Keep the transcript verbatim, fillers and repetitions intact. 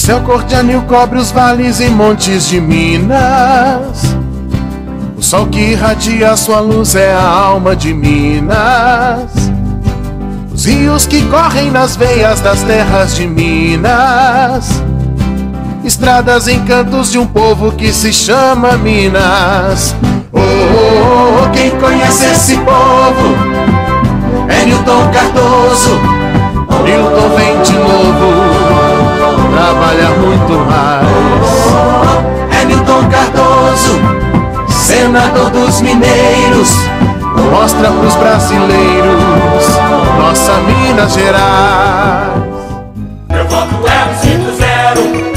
céu cor de anil cobre os vales e montes de Minas. O sol que irradia sua luz é a alma de Minas. Os rios que correm nas veias das terras de Minas. Estradas em cantos de um povo que se chama Minas. Oh, oh, oh, quem conhece esse povo é Newton Cardoso. Newton vem de novo, trabalha muito mais. É Newton Cardoso, senador dos mineiros, mostra pros brasileiros nossa Minas Gerais. Meu voto é o cinco zero.